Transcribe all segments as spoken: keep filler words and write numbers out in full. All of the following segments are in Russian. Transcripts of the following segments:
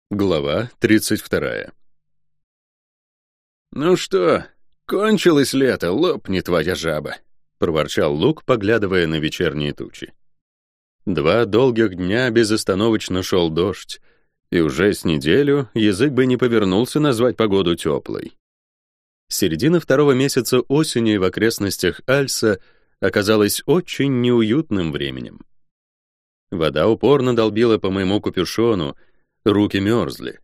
Глава тридцать вторая. «Ну что, кончилось лето, лопни твоя жаба», — проворчал Лук, поглядывая на вечерние тучи. Два долгих дня безостановочно шел дождь, и уже с неделю язык бы не повернулся назвать погоду теплой. Середина второго месяца осени в окрестностях Альса оказалась очень неуютным временем. Вода упорно долбила по моему капюшону, руки мерзли.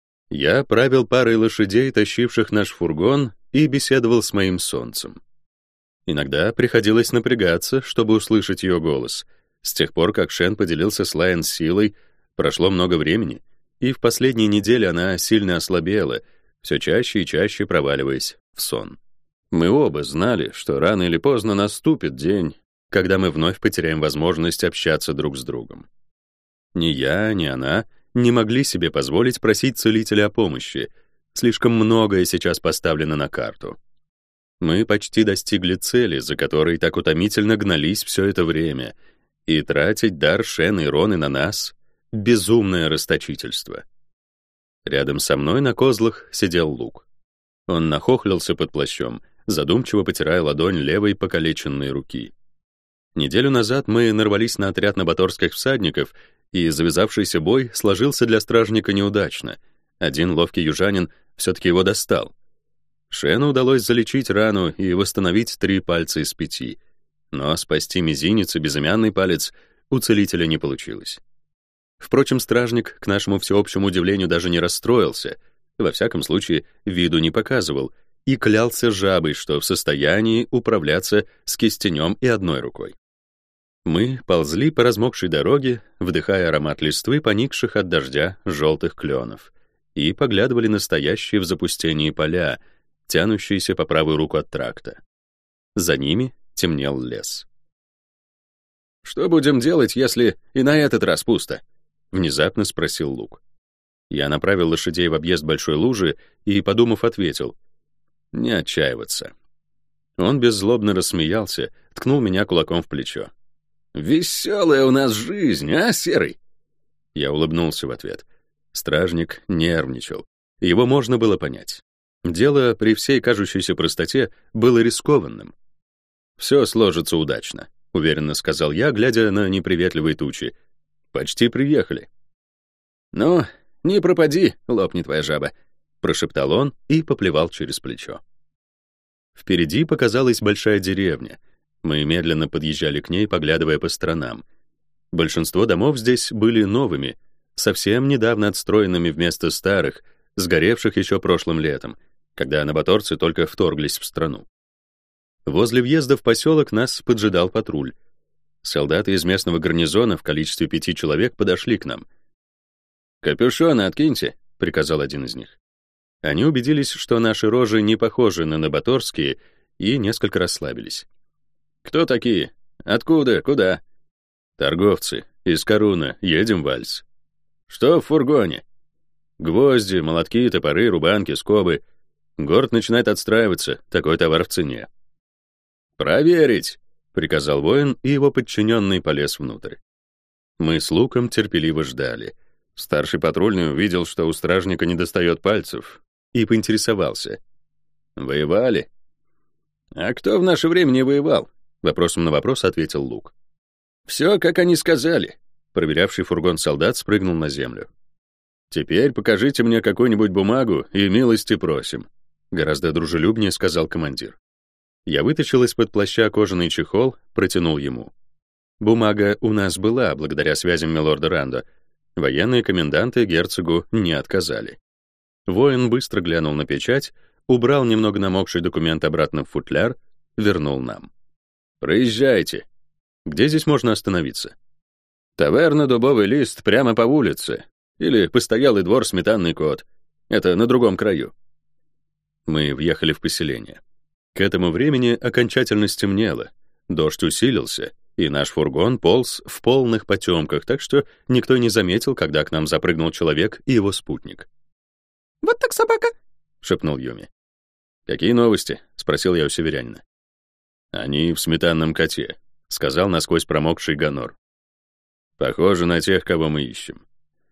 Я правил парой лошадей, тащивших наш фургон, и беседовал с моим солнцем. Иногда приходилось напрягаться, чтобы услышать ее голос. С тех пор, как Шен поделился с Лайон силой, прошло много времени, и в последние недели она сильно ослабела, все чаще и чаще проваливаясь в сон. Мы оба знали, что рано или поздно наступит день, когда мы вновь потеряем возможность общаться друг с другом. Ни я, ни она не могли себе позволить просить целителя о помощи. Слишком многое сейчас поставлено на карту. Мы почти достигли цели, за которой так утомительно гнались все это время, и тратить дар Шен и Роны на нас — безумное расточительство. Рядом со мной на козлах сидел Лук. Он нахохлился под плащом, задумчиво потирая ладонь левой покалеченной руки. Неделю назад мы нарвались на отряд набаторских всадников, и завязавшийся бой сложился для стражника неудачно. Один ловкий южанин все-таки его достал. Шену удалось залечить рану и восстановить три пальца из пяти, но спасти мизинец и безымянный палец у целителя не получилось. Впрочем, стражник, к нашему всеобщему удивлению, даже не расстроился, во всяком случае, виду не показывал, и клялся жабой, что в состоянии управляться с кистенем и одной рукой. Мы ползли по размокшей дороге, вдыхая аромат листвы, поникших от дождя желтых кленов, и поглядывали на стоящие в запустении поля, тянущиеся по правую руку от тракта. За ними темнел лес. «Что будем делать, если и на этот раз пусто?» — внезапно спросил Лук. Я направил лошадей в объезд большой лужи и, подумав, ответил: «Не отчаиваться». Он беззлобно рассмеялся, ткнул меня кулаком в плечо. «Веселая у нас жизнь, а, Серый?» Я улыбнулся в ответ. Стражник нервничал. Его можно было понять. Дело при всей кажущейся простоте было рискованным. «Все сложится удачно», — уверенно сказал я, глядя на неприветливые тучи. «Почти приехали». «Ну, не пропади, лопни твоя жаба», — прошептал он и поплевал через плечо. Впереди показалась большая деревня. Мы медленно подъезжали к ней, поглядывая по сторонам. Большинство домов здесь были новыми, совсем недавно отстроенными вместо старых, сгоревших еще прошлым летом, когда набаторцы только вторглись в страну. Возле въезда в поселок нас поджидал патруль. Солдаты из местного гарнизона в количестве пяти человек подошли к нам. «Капюшоны откиньте», — приказал один из них. Они убедились, что наши рожи не похожи на набаторские, и несколько расслабились. «Кто такие? Откуда? Куда?» «Торговцы. Из Коруна. Едем в Альс». «Что в фургоне?» «Гвозди, молотки, топоры, рубанки, скобы. Город начинает отстраиваться, такой товар в цене». «Проверить», — приказал воин, и его подчиненный полез внутрь. Мы с Луком терпеливо ждали. Старший патрульный увидел, что у стражника недостает пальцев, и поинтересовался. «Воевали?» «А кто в наше время не воевал?» Вопросом на вопрос ответил Лук. «Все, как они сказали». Проверявший фургон солдат спрыгнул на землю. «Теперь покажите мне какую-нибудь бумагу и милости просим», гораздо дружелюбнее сказал командир. Я вытащил из-под плаща кожаный чехол, протянул ему. Бумага у нас была, благодаря связям милорда Рандо. Военные коменданты герцогу не отказали. Воин быстро глянул на печать, убрал немного намокший документ обратно в футляр, вернул нам. «Проезжайте. Где здесь можно остановиться?» «Таверна «Дубовый лист» прямо по улице. Или постоялый двор «Сметанный кот». Это на другом краю». Мы въехали в поселение. К этому времени окончательно стемнело. Дождь усилился, и наш фургон полз в полных потемках, так что никто не заметил, когда к нам запрыгнул человек и его спутник. «Вот так собака», — шепнул Юми. «Какие новости?» — спросил я у северянина. «Они в сметанном коте», — сказал насквозь промокший Ганор. «Похоже на тех, кого мы ищем».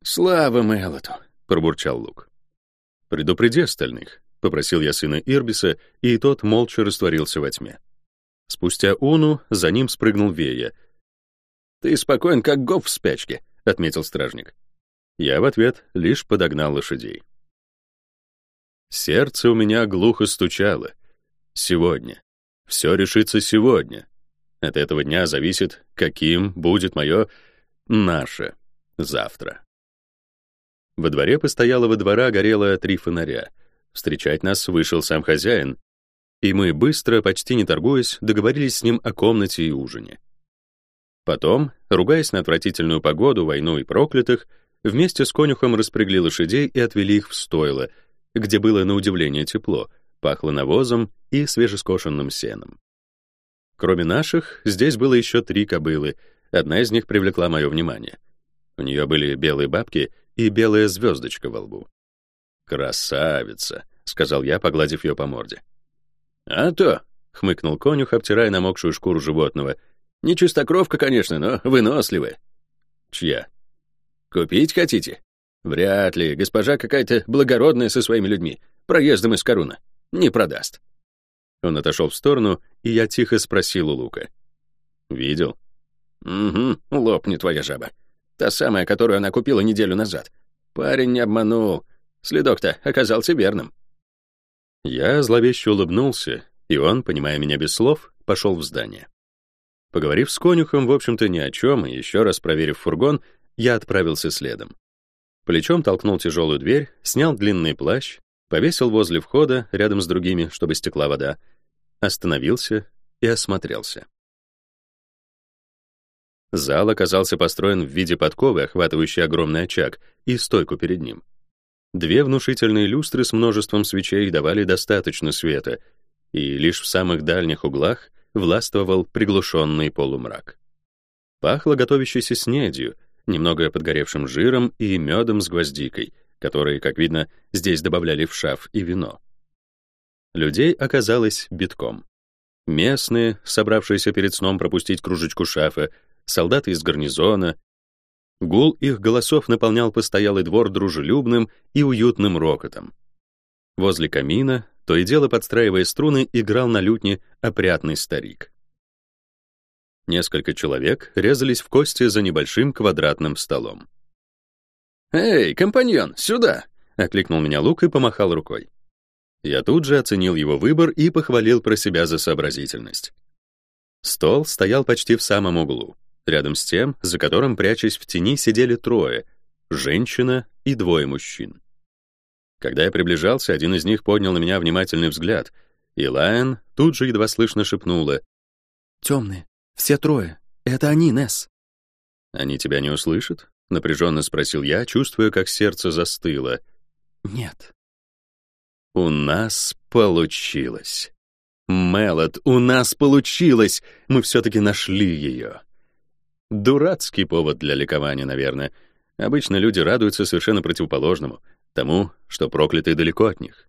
«Слава Мэлоту!» — пробурчал Лук. «Предупреди остальных», — попросил я сына Ирбиса, и тот молча растворился во тьме. Спустя уну за ним спрыгнул Вея. «Ты спокоен, как гоп в спячке», — отметил стражник. Я в ответ лишь подогнал лошадей. Сердце у меня глухо стучало. Сегодня. Все решится сегодня. От этого дня зависит, каким будет мое, наше, завтра. Во дворе постоялого двора горело три фонаря. Встречать нас вышел сам хозяин, и мы быстро, почти не торгуясь, договорились с ним о комнате и ужине. Потом, ругаясь на отвратительную погоду, войну и проклятых, вместе с конюхом распрягли лошадей и отвели их в стойло, где было на удивление тепло, пахло навозом и свежескошенным сеном. Кроме наших, здесь было еще три кобылы, одна из них привлекла мое внимание. У нее были белые бабки и белая звездочка во лбу. «Красавица», — сказал я, погладив ее по морде. «А то», — хмыкнул конюх, обтирая намокшую шкуру животного, «не чистокровка, конечно, но выносливая». «Чья?» «Купить хотите?» «Вряд ли. Госпожа какая-то благородная со своими людьми, проездом из Коруна. Не продаст». Он отошел в сторону, и я тихо спросил у Лука. «Видел?» «Угу, лопнет твоя жаба. Та самая, которую она купила неделю назад. Парень не обманул. Следок-то оказался верным». Я зловеще улыбнулся, и он, понимая меня без слов, пошел в здание. Поговорив с конюхом, в общем-то, ни о чем, и еще раз проверив фургон, я отправился следом. Плечом толкнул тяжелую дверь, снял длинный плащ, повесил возле входа, рядом с другими, чтобы стекла вода, остановился и осмотрелся. Зал оказался построен в виде подковы, охватывающей огромный очаг, и стойку перед ним. Две внушительные люстры с множеством свечей давали достаточно света, и лишь в самых дальних углах властвовал приглушенный полумрак. Пахло готовящейся снедью, немного подгоревшим жиром и медом с гвоздикой, которые, как видно, здесь добавляли в шаф и вино. Людей оказалось битком. Местные, собравшиеся перед сном пропустить кружечку шафа, солдаты из гарнизона. Гул их голосов наполнял постоялый двор дружелюбным и уютным рокотом. Возле камина, то и дело подстраивая струны, играл на лютне опрятный старик. Несколько человек резались в кости за небольшим квадратным столом. «Эй, компаньон, сюда!» — окликнул меня Лук и помахал рукой. Я тут же оценил его выбор и похвалил про себя за сообразительность. Стол стоял почти в самом углу, рядом с тем, за которым, прячась в тени, сидели трое — женщина и двое мужчин. Когда я приближался, один из них поднял на меня внимательный взгляд, и Лайон тут же едва слышно шепнула: «Темные, все трое. Это они, Несс». «Они тебя не услышат?» — напряженно спросил я, чувствуя, как сердце застыло. «Нет». «У нас получилось. Мэлот, у нас получилось. Мы все-таки нашли ее». Дурацкий повод для ликования, наверное. Обычно люди радуются совершенно противоположному, тому, что проклятый далеко от них.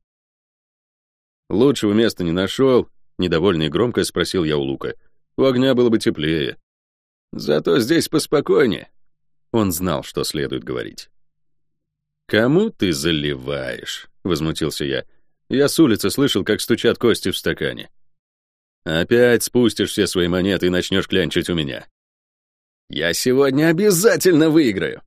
«Лучшего места не нашел?» — недовольно и громко спросил я у Лука. «У огня было бы теплее». «Зато здесь поспокойнее». Он знал, что следует говорить. «Кому ты заливаешь?» — возмутился я. «Я с улицы слышал, как стучат кости в стакане». «Опять спустишь все свои монеты и начнешь клянчить у меня». «Я сегодня обязательно выиграю».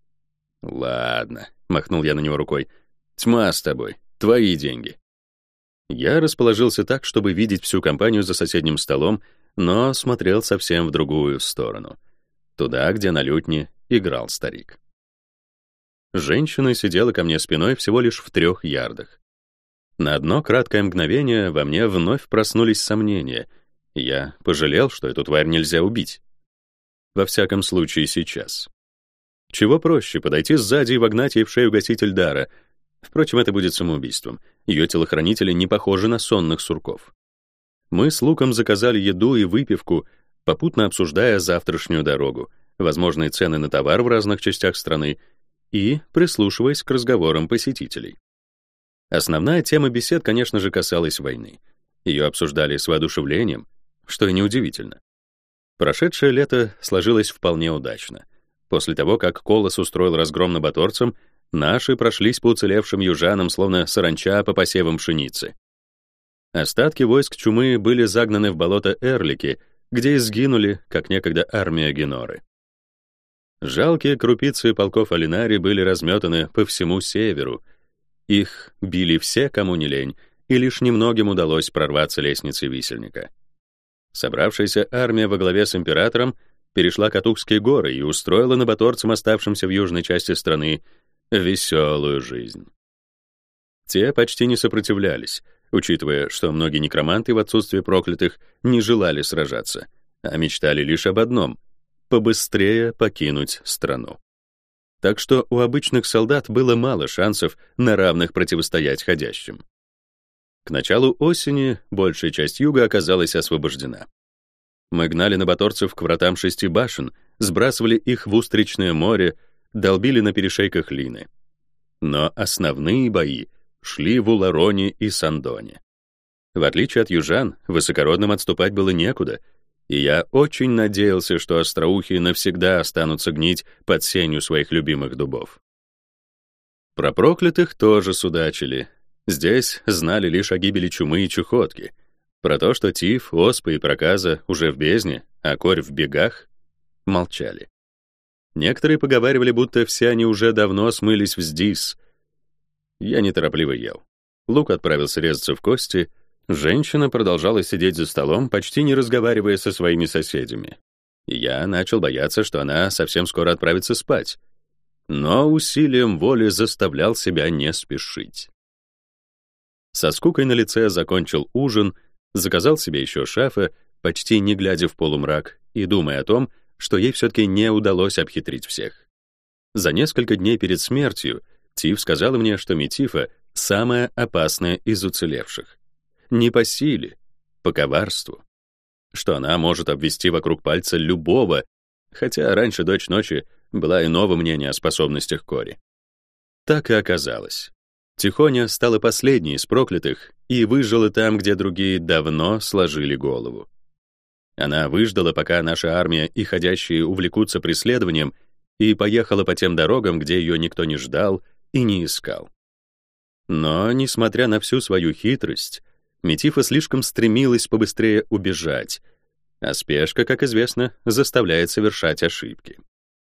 «Ладно», — махнул я на него рукой. «Тьма с тобой, твои деньги». Я расположился так, чтобы видеть всю компанию за соседним столом, но смотрел совсем в другую сторону. Туда, где на лютне играл старик. Женщина сидела ко мне спиной всего лишь в трех ярдах. На одно краткое мгновение во мне вновь проснулись сомнения. Я пожалел, что эту тварь нельзя убить. Во всяком случае, сейчас. Чего проще — подойти сзади и вогнать ей в шею гаситель дара. Впрочем, это будет самоубийством. Ее телохранители не похожи на сонных сурков. Мы с Луком заказали еду и выпивку, попутно обсуждая завтрашнюю дорогу, возможные цены на товар в разных частях страны и прислушиваясь к разговорам посетителей. Основная тема бесед, конечно же, касалась войны. Ее обсуждали с воодушевлением, что и неудивительно. Прошедшее лето сложилось вполне удачно. После того, как Колос устроил разгром на Баторцем, наши прошлись по уцелевшим южанам, словно саранча по посевам пшеницы. Остатки войск чумы были загнаны в болото Эрлики, где и сгинули, как некогда армия Геноры. Жалкие крупицы полков Алинари были разметаны по всему северу. Их били все, кому не лень, и лишь немногим удалось прорваться лестницей висельника. Собравшаяся армия во главе с императором перешла Катукские горы и устроила на Баторцам, оставшимся в южной части страны, веселую жизнь. Те почти не сопротивлялись, учитывая, что многие некроманты в отсутствие проклятых не желали сражаться, а мечтали лишь об одном — побыстрее покинуть страну. Так что у обычных солдат было мало шансов на равных противостоять ходящим. К началу осени большая часть юга оказалась освобождена. Мы гнали на Баторцев к вратам шести башен, сбрасывали их в Устричное море, долбили на перешейках Лины. Но основные бои шли в Улароне и Сандоне. В отличие от южан, высокородным отступать было некуда, и я очень надеялся, что остроухие навсегда останутся гнить под сенью своих любимых дубов. Про проклятых тоже судачили. Здесь знали лишь о гибели чумы и чухотки. Про то, что тиф, оспа и проказа уже в бездне, а корь в бегах, молчали. Некоторые поговаривали, будто все они уже давно смылись в Здис. Я неторопливо ел. Лук отправился резаться в кости, женщина продолжала сидеть за столом, почти не разговаривая со своими соседями. И я начал бояться, что она совсем скоро отправится спать. Но усилием воли заставлял себя не спешить. Со скукой на лице закончил ужин, заказал себе еще шафа, почти не глядя в полумрак и думая о том, что ей все-таки не удалось обхитрить всех. За несколько дней перед смертью Тиф сказала мне, что Метифа — самая опасная из уцелевших. Не по силе, по коварству. Что она может обвести вокруг пальца любого, хотя раньше Дочь Ночи была иного мнения о способностях Кори. Так и оказалось. Тихоня стала последней из проклятых и выжила там, где другие давно сложили голову. Она выждала, пока наша армия и ходящие увлекутся преследованием, и поехала по тем дорогам, где ее никто не ждал и не искал. Но, несмотря на всю свою хитрость, Метифа слишком стремилась побыстрее убежать, а спешка, как известно, заставляет совершать ошибки.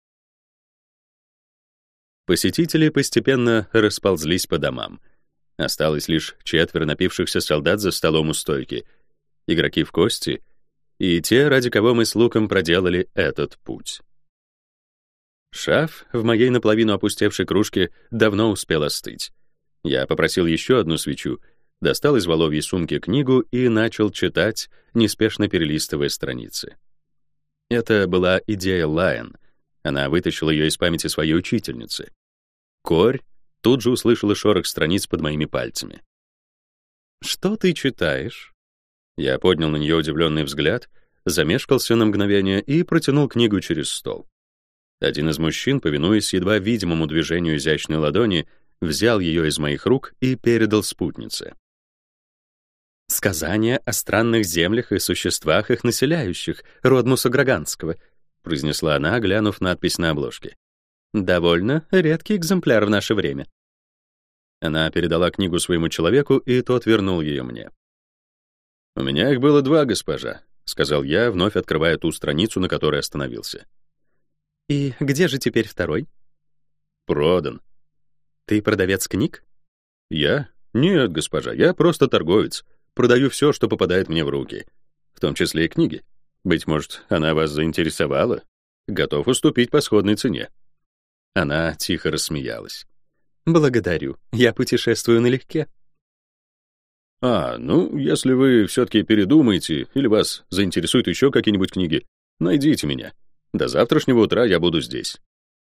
Посетители постепенно расползлись по домам. Осталось лишь четверо напившихся солдат за столом у стойки, игроки в кости и те, ради кого мы с Луком проделали этот путь. Шаф в моей наполовину опустевшей кружке давно успел остыть. Я попросил еще одну свечу, достал из воловьей сумки книгу и начал читать, неспешно перелистывая страницы. Это была идея Лайон. Она вытащила ее из памяти своей учительницы. Корь тут же услышала шорох страниц под моими пальцами. «Что ты читаешь?» Я поднял на нее удивленный взгляд, замешкался на мгновение и протянул книгу через стол. Один из мужчин, повинуясь едва видимому движению изящной ладони, взял ее из моих рук и передал спутнице. «Сказания о странных землях и существах их населяющих, Родмуса Граганского», произнесла она, глянув надпись на обложке. «Довольно редкий экземпляр в наше время». Она передала книгу своему человеку, и тот вернул ее мне. «У меня их было два, госпожа», — сказал я, вновь открывая ту страницу, на которой остановился. «И где же теперь второй?» «Продан». «Ты продавец книг?» «Я? Нет, госпожа, я просто торговец. Продаю все, что попадает мне в руки, в том числе и книги. Быть может, она вас заинтересовала? Готов уступить по сходной цене». Она тихо рассмеялась. «Благодарю, я путешествую налегке». «А, ну, если вы все-таки передумаете или вас заинтересуют еще какие-нибудь книги, найдите меня. До завтрашнего утра я буду здесь».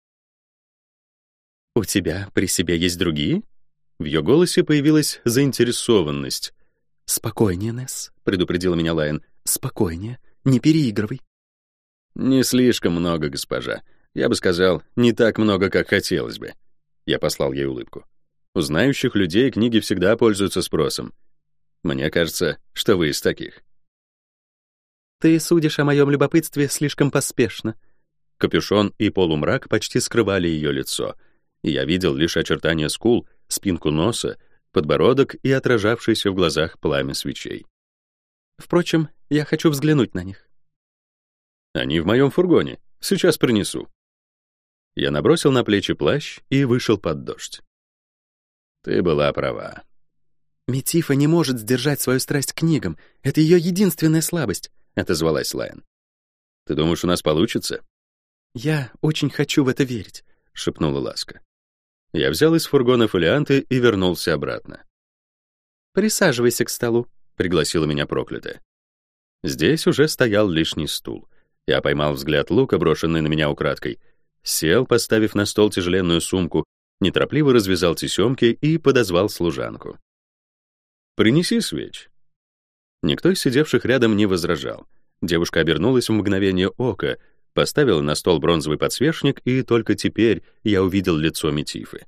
«У тебя при себе есть другие?» В ее голосе появилась заинтересованность. «Спокойнее, Несс», — предупредила меня Лайон. «Спокойнее, не переигрывай». «Не слишком много, госпожа. Я бы сказал, не так много, как хотелось бы». Я послал ей улыбку. «У знающих людей книги всегда пользуются спросом. Мне кажется, что вы из таких». «Ты судишь о моем любопытстве слишком поспешно. Капюшон и полумрак почти скрывали ее лицо, и я видел лишь очертания скул, спинку носа, подбородок и отражавшееся в глазах пламя свечей. Впрочем, я хочу взглянуть на них. Они в моем фургоне. Сейчас принесу. Я набросил на плечи плащ и вышел под дождь. Ты была права. Метифа не может сдержать свою страсть к книгам. Это ее единственная слабость, — отозвалась Лайон. Ты думаешь, у нас получится? Я очень хочу в это верить, — шепнула Ласка. Я взял из фургона фолианты и вернулся обратно. Присаживайся к столу, — пригласила меня проклятая. Здесь уже стоял лишний стул. Я поймал взгляд Лука, брошенный на меня украдкой, сел, поставив на стол тяжеленную сумку, неторопливо развязал тесемки и подозвал служанку. «Принеси свеч». Никто из сидевших рядом не возражал. Девушка обернулась в мгновение ока, поставила на стол бронзовый подсвечник, и только теперь я увидел лицо Метифы.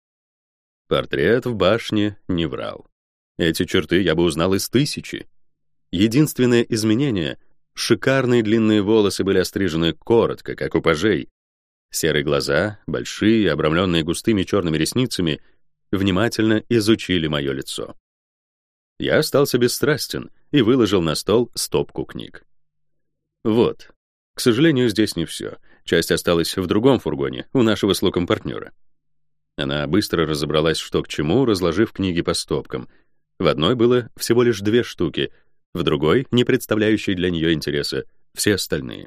Портрет в башне не врал. Эти черты я бы узнал из тысячи. Единственное изменение — шикарные длинные волосы были острижены коротко, как у пажей. Серые глаза, большие, обрамленные густыми черными ресницами, внимательно изучили мое лицо. Я остался бесстрастен и выложил на стол стопку книг. Вот. К сожалению, здесь не все. Часть осталась в другом фургоне, у нашего с Луком партнера. Она быстро разобралась, что к чему, разложив книги по стопкам. В одной было всего лишь две штуки, в другой, не представляющей для нее интереса, все остальные.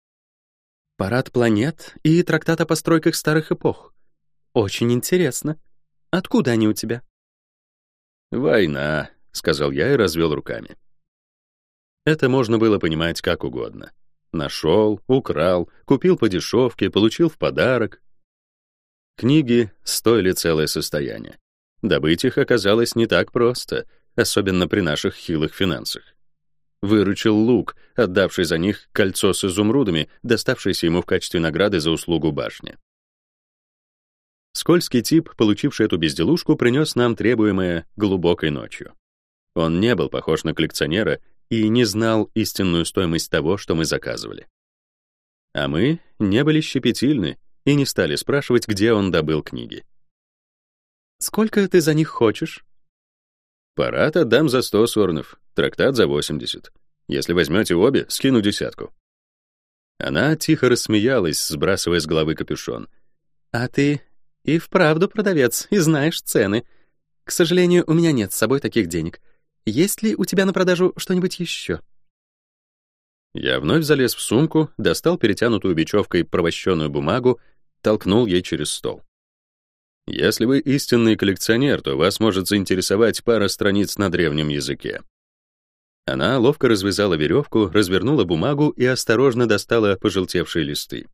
Парад планет и трактат о постройках старых эпох. Очень интересно. Откуда они у тебя? Война, — сказал я и развел руками. Это можно было понимать как угодно. Нашел, украл, купил по дешевке, получил в подарок. Книги стоили целое состояние. Добыть их оказалось не так просто, особенно при наших хилых финансах. Выручил Лук, отдавший за них кольцо с изумрудами, доставшееся ему в качестве награды за услугу башни. Скользкий тип, получивший эту безделушку, принес нам требуемое глубокой ночью. Он не был похож на коллекционера и не знал истинную стоимость того, что мы заказывали. А мы не были щепетильны и не стали спрашивать, где он добыл книги. «Сколько ты за них хочешь?» «Парад отдам за сто сорнов, трактат за восемьдесят. Если возьмете обе, скину десятку». Она тихо рассмеялась, сбрасывая с головы капюшон. «А ты и вправду продавец, и знаешь цены. К сожалению, у меня нет с собой таких денег. Есть ли у тебя на продажу что-нибудь еще?» Я вновь залез в сумку, достал перетянутую бечевкой провощенную бумагу, толкнул ей через стол. Если вы истинный коллекционер, то вас может заинтересовать пара страниц на древнем языке. Она ловко развязала веревку, развернула бумагу и осторожно достала пожелтевшие листы.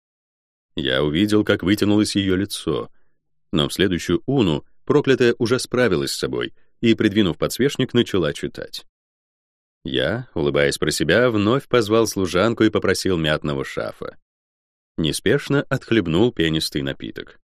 Я увидел, как вытянулось ее лицо, но в следующую уну проклятая уже справилась с собой и, придвинув подсвечник, начала читать. Я, улыбаясь про себя, вновь позвал служанку и попросил мятного шафа. Неспешно отхлебнул пенистый напиток.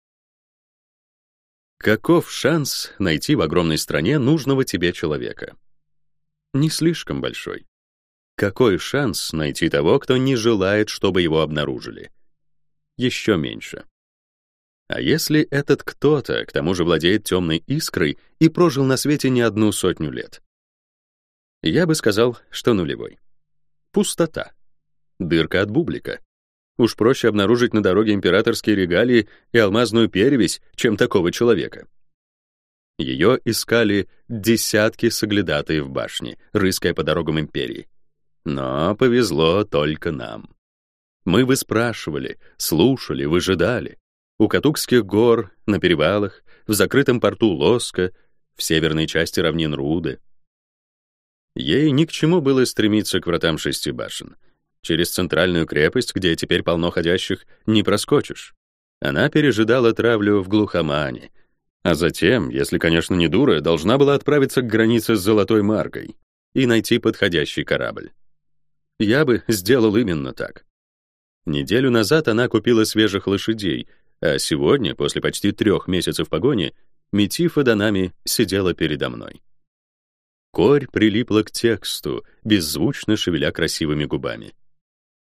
Каков шанс найти в огромной стране нужного тебе человека? Не слишком большой. Какой шанс найти того, кто не желает, чтобы его обнаружили? Еще меньше. А если этот кто-то, к тому же, владеет темной искрой и прожил на свете не одну сотню лет? Я бы сказал, что нулевой. Пустота. Дырка от бублика. Уж проще обнаружить на дороге императорские регалии и алмазную перевесь, чем такого человека. Ее искали десятки соглядатаев в башне, рыская по дорогам империи. Но повезло только нам. Мы выспрашивали, слушали, выжидали. У Катукских гор, на перевалах, в закрытом порту Лоска, в северной части равнин Руды. Ей ни к чему было стремиться к вратам шести башен. Через центральную крепость, где теперь полно ходящих, не проскочишь. Она пережидала травлю в глухомане, а затем, если, конечно, не дура, должна была отправиться к границе с Золотой Маркой и найти подходящий корабль. Я бы сделал именно так. Неделю назад она купила свежих лошадей, а сегодня, после почти трех месяцев погони, Метифа Данами сидела передо мной. Корь прилипла к тексту, беззвучно шевеля красивыми губами.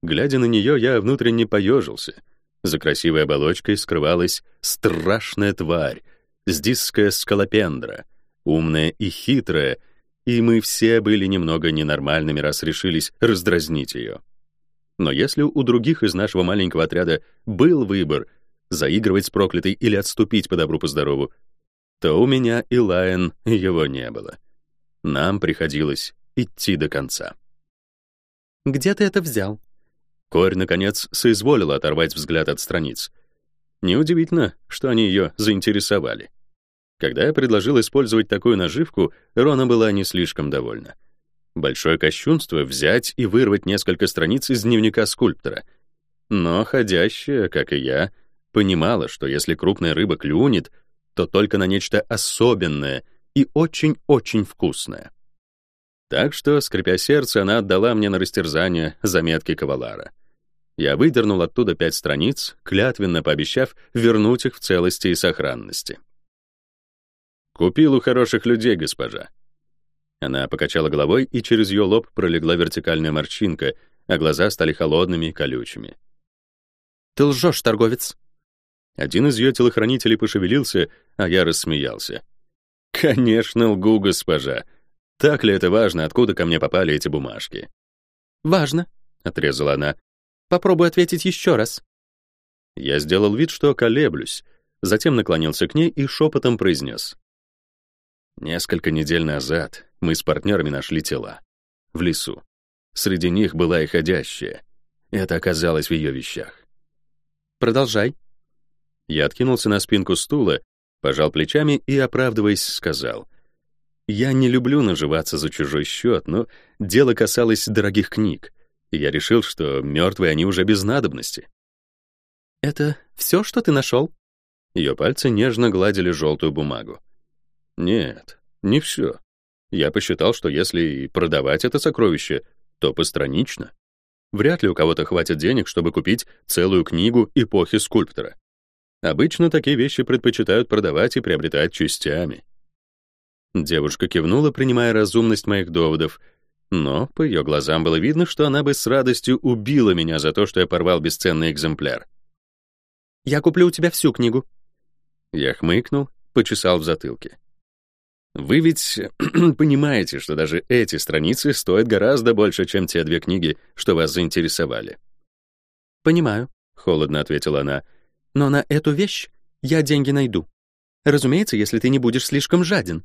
Глядя на нее, я внутренне поежился. За красивой оболочкой скрывалась страшная тварь, здисская скалопендра, умная и хитрая, и мы все были немного ненормальными, раз решились раздразнить ее. Но если у других из нашего маленького отряда был выбор — заигрывать с проклятой или отступить по добру по здорову, то у меня и Лайон его не было. Нам приходилось идти до конца. «Где ты это взял?» Корь, наконец, соизволила оторвать взгляд от страниц. Неудивительно, что они ее заинтересовали. Когда я предложил использовать такую наживку, Рона была не слишком довольна. Большое кощунство — взять и вырвать несколько страниц из дневника скульптора. Но ходящая, как и я, понимала, что если крупная рыба клюнет, то только на нечто особенное и очень-очень вкусное. Так что, скрипя сердце, она отдала мне на растерзание заметки Кавалара. Я выдернул оттуда пять страниц, клятвенно пообещав вернуть их в целости и сохранности. «Купил у хороших людей, госпожа». Она покачала головой, и через ее лоб пролегла вертикальная морщинка, а глаза стали холодными и колючими. «Ты лжешь, торговец!» Один из ее телохранителей пошевелился, а я рассмеялся. «Конечно, лгу, госпожа. Так ли это важно, откуда ко мне попали эти бумажки?» «Важно», — отрезала она. «Попробуй ответить еще раз». Я сделал вид, что колеблюсь, затем наклонился к ней и шепотом произнес. Несколько недель назад мы с партнерами нашли тела. В лесу. Среди них была и ходящая. Это оказалось в ее вещах. «Продолжай». Я откинулся на спинку стула, пожал плечами и, оправдываясь, сказал: «Я не люблю наживаться за чужой счет, но дело касалось дорогих книг, и я решил, что мертвые они уже без надобности». «Это все, что ты нашел?» Ее пальцы нежно гладили желтую бумагу. «Нет, не все. Я посчитал, что если и продавать это сокровище, то постранично. Вряд ли у кого-то хватит денег, чтобы купить целую книгу эпохи скульптора. Обычно такие вещи предпочитают продавать и приобретать частями». Девушка кивнула, принимая разумность моих доводов, но по ее глазам было видно, что она бы с радостью убила меня за то, что я порвал бесценный экземпляр. «Я куплю у тебя всю книгу». Я хмыкнул, почесал в затылке. «Вы ведь понимаете, что даже эти страницы стоят гораздо больше, чем те две книги, что вас заинтересовали». «Понимаю», — холодно ответила она, «но на эту вещь я деньги найду. Разумеется, если ты не будешь слишком жаден».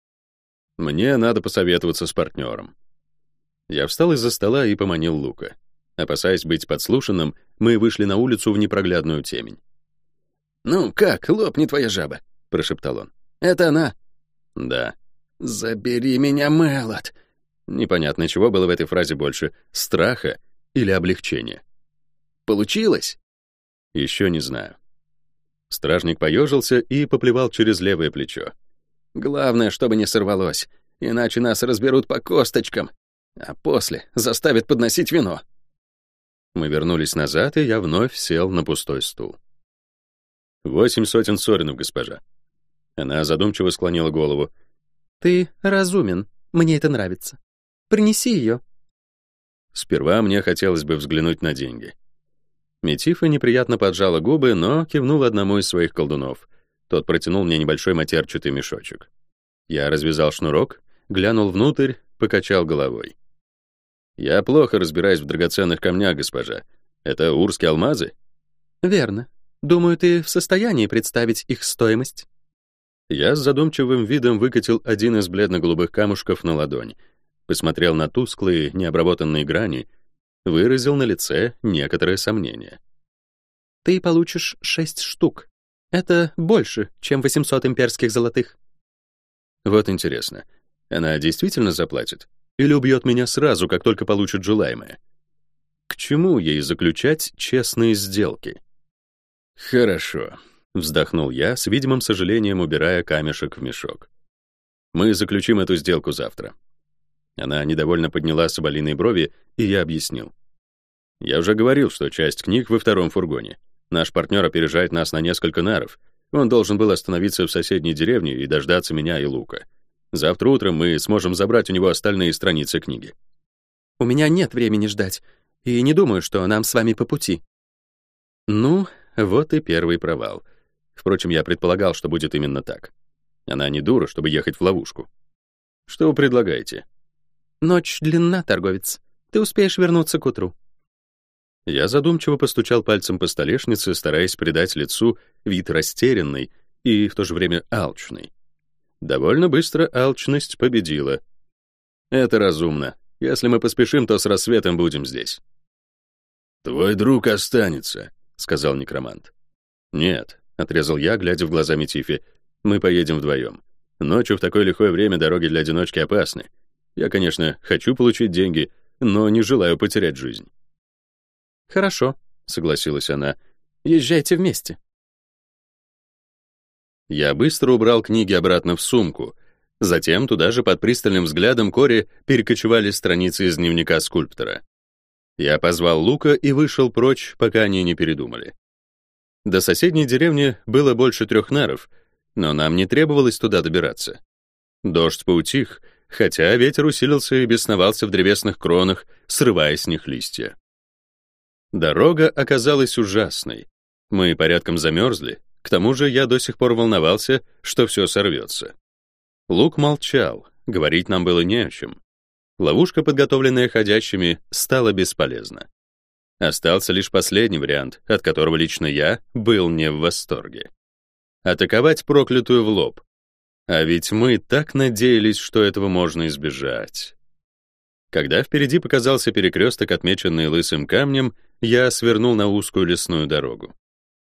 «Мне надо посоветоваться с партнером». Я встал из-за стола и поманил Лука. Опасаясь быть подслушанным, мы вышли на улицу в непроглядную темень. «Ну как, лопни твоя жаба», — прошептал он. «Это она?» «Да». «Забери меня, Мэлот». Непонятно, чего было в этой фразе больше — страха или облегчения. «Получилось?» «Еще не знаю». Стражник поежился и поплевал через левое плечо. «Главное, чтобы не сорвалось, иначе нас разберут по косточкам, а после заставят подносить вино». Мы вернулись назад, и я вновь сел на пустой стул. «Восемь сотен соринов, госпожа». Она задумчиво склонила голову. «Ты разумен, мне это нравится. Принеси ее». Сперва мне хотелось бы взглянуть на деньги. Метифа неприятно поджала губы, но кивнула одному из своих колдунов. Тот протянул мне небольшой матерчатый мешочек. Я развязал шнурок, глянул внутрь, покачал головой. «Я плохо разбираюсь в драгоценных камнях, госпожа. Это урские алмазы?» «Верно. Думаю, ты в состоянии представить их стоимость». Я с задумчивым видом выкатил один из бледно-голубых камушков на ладонь, посмотрел на тусклые, необработанные грани, выразил на лице некоторое сомнение. «Ты получишь шесть штук. Это больше, чем восемьсот имперских золотых». Вот интересно, она действительно заплатит? Или убьет меня сразу, как только получит желаемое? К чему ей заключать честные сделки? «Хорошо», — вздохнул я, с видимым сожалением убирая камешек в мешок. «Мы заключим эту сделку завтра». Она недовольно подняла соболиные брови, и я объяснил. «Я уже говорил, что часть книг во втором фургоне. Наш партнер опережает нас на несколько наров. Он должен был остановиться в соседней деревне и дождаться меня и Лука. Завтра утром мы сможем забрать у него остальные страницы книги». «У меня нет времени ждать. и не думаю, что нам с вами по пути». Ну, вот и первый провал. Впрочем, я предполагал, что будет именно так. Она не дура, чтобы ехать в ловушку. Что вы предлагаете? «Ночь длинна, торговец. Ты успеешь вернуться к утру». Я задумчиво постучал пальцем по столешнице, стараясь придать лицу вид растерянный и в то же время алчный. Довольно быстро алчность победила. Это разумно. Если мы поспешим, то с рассветом будем здесь. «Твой друг останется», — сказал некромант. «Нет», — отрезал я, глядя в глаза Метифи, — «мы поедем вдвоем. Ночью в такое лихое время дороги для одиночки опасны. Я, конечно, хочу получить деньги, но не желаю потерять жизнь». «Хорошо», — согласилась она, — «езжайте вместе». Я быстро убрал книги обратно в сумку. Затем туда же под пристальным взглядом Кори перекочевали страницы из дневника скульптора. Я позвал Лука и вышел прочь, пока они не передумали. До соседней деревни было больше трех наров, но нам не требовалось туда добираться. Дождь поутих, хотя ветер усилился и бесновался в древесных кронах, срывая с них листья. Дорога оказалась ужасной. Мы порядком замерзли, к тому же я до сих пор волновался, что все сорвется. Лук молчал, говорить нам было не о чем. Ловушка, подготовленная ходящими, стала бесполезна. Остался лишь последний вариант, от которого лично я был не в восторге. Атаковать проклятую в лоб. А ведь мы так надеялись, что этого можно избежать. Когда впереди показался перекресток, отмеченный лысым камнем, я свернул на узкую лесную дорогу.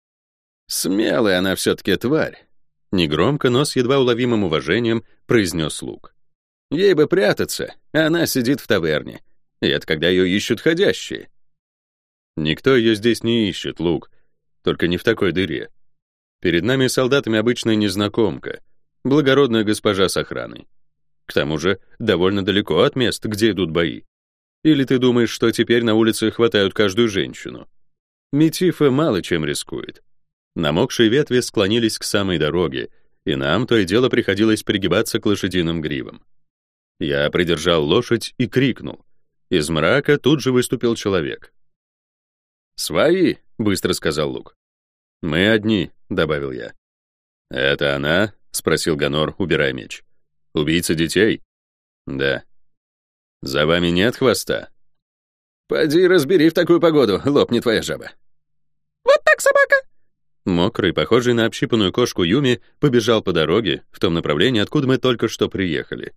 «Смелая она все-таки тварь», — негромко, но с едва уловимым уважением произнес Лук. «Ей бы прятаться, а она сидит в таверне. И это когда ее ищут ходящие». «Никто ее здесь не ищет, Лук, только не в такой дыре. Перед нами солдатами обычная незнакомка, благородная госпожа с охраной. К тому же довольно далеко от мест, где идут бои. Или ты думаешь, что теперь на улице хватают каждую женщину? Метифа мало чем рискует». Намокшие ветви склонились к самой дороге, и нам то и дело приходилось пригибаться к лошадиным гривам. Я придержал лошадь и крикнул. Из мрака тут же выступил человек. «Свои», — быстро сказал Лук. «Мы одни», — добавил я. «Это она?» — спросил Ганор, убирая меч. «Убийца детей?» «Да». «За вами нет хвоста?» «Поди разбери в такую погоду, лопнет твоя жаба». «Вот так, собака!» Мокрый, похожий на общипанную кошку Юми, побежал по дороге в том направлении, откуда мы только что приехали.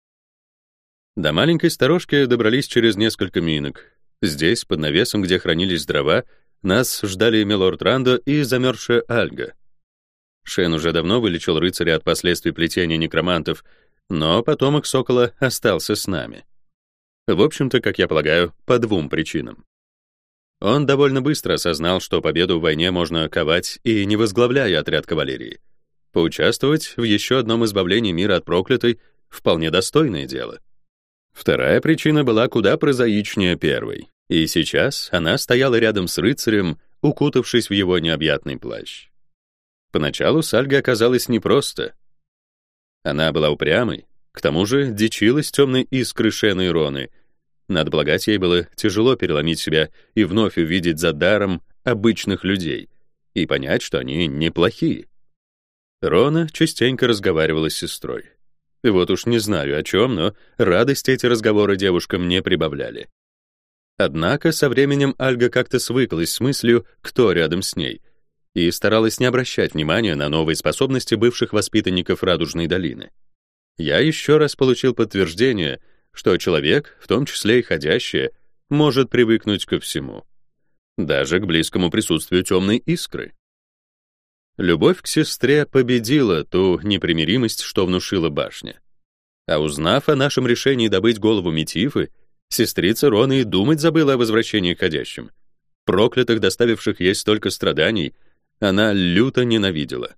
До маленькой сторожки добрались через несколько минок. Здесь, под навесом, где хранились дрова, нас ждали милорд Рандо и замерзшая Альга. Шен уже давно вылечил рыцаря от последствий плетения некромантов, но потомок Сокола остался с нами. В общем-то, как я полагаю, по двум причинам. Он довольно быстро осознал, что победу в войне можно ковать и не возглавляя отряд кавалерии. Поучаствовать в еще одном избавлении мира от проклятой — вполне достойное дело. Вторая причина была куда прозаичнее первой, и сейчас она стояла рядом с рыцарем, укутавшись в его необъятный плащ. Поначалу с Альгой оказалось непросто. Она была упрямой, к тому же дичилась темной искры Шена и Роны. Надо полагать, ей было тяжело переломить себя и вновь увидеть за даром обычных людей и понять, что они неплохие. Рона частенько разговаривала с сестрой. И вот уж не знаю о чем, но радости эти разговоры девушкам не прибавляли. Однако со временем Альга как-то свыклась с мыслью, кто рядом с ней, и старалась не обращать внимания на новые способности бывших воспитанников Радужной долины. Я еще раз получил подтверждение, что человек, в том числе и ходящее, может привыкнуть ко всему, даже к близкому присутствию темной искры. Любовь к сестре победила ту непримиримость, что внушила башня. А узнав о нашем решении добыть голову Метифы, сестрица Рона и думать забыла о возвращении к ходящим. Проклятых, доставивших ей столько страданий, она люто ненавидела.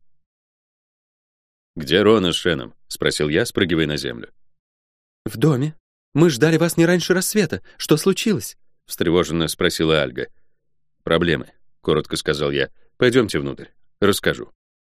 «Где Рона с Шеном?» — спросил я, спрыгивая на землю. «В доме. Мы ждали вас не раньше рассвета. Что случилось?» — встревоженно спросила Альга. «Проблемы», — коротко сказал я. «Пойдемте внутрь. Расскажу».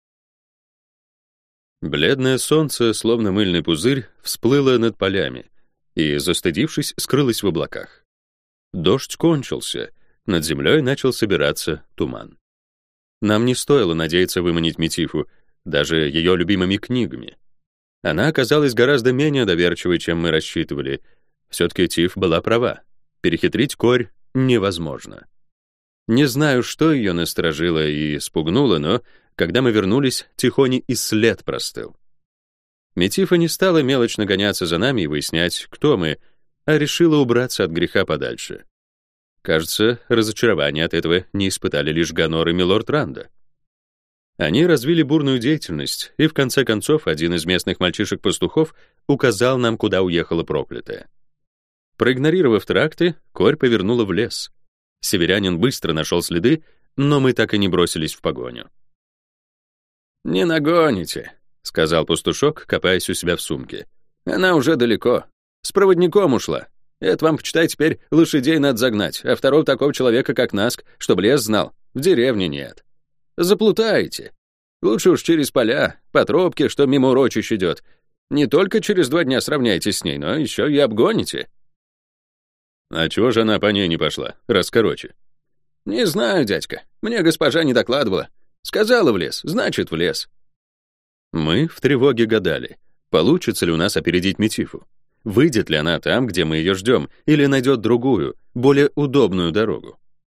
Бледное солнце, словно мыльный пузырь, всплыло над полями и, застыдившись, скрылось в облаках. Дождь кончился, над землей начал собираться туман. Нам не стоило надеяться выманить Метифу, даже ее любимыми книгами. Она оказалась гораздо менее доверчивой, чем мы рассчитывали. Все-таки Тиф была права. Перехитрить Корь невозможно. Не знаю, что ее насторожило и спугнуло, но, когда мы вернулись, Тихони и след простыл. Метифа не стала мелочно гоняться за нами и выяснять, кто мы, а решила убраться от греха подальше. Кажется, разочарования от этого не испытали лишь Ганор и милорд Ранда. Они развили бурную деятельность, и в конце концов один из местных мальчишек-пастухов указал нам, куда уехала проклятая. Проигнорировав тракты, Корь повернула в лес. Северянин быстро нашел следы, но мы так и не бросились в погоню. «Не нагоните», — сказал пастушок, копаясь у себя в сумке. «Она уже далеко. С проводником ушла. Это вам, почитай, теперь лошадей надо загнать, а второго такого человека, как Наск, чтобы лес знал, в деревне нет. Заплутаете. Лучше уж через поля, по тропке, что мимо урочищ идет. Не только через два дня сравняйтесь с ней, но еще и обгоните». «А чего же она по ней не пошла, раз короче?» «Не знаю, дядька. Мне госпожа не докладывала. Сказала в лес, значит, в лес». Мы в тревоге гадали, получится ли у нас опередить Метифу. Выйдет ли она там, где мы ее ждем, или найдет другую, более удобную дорогу.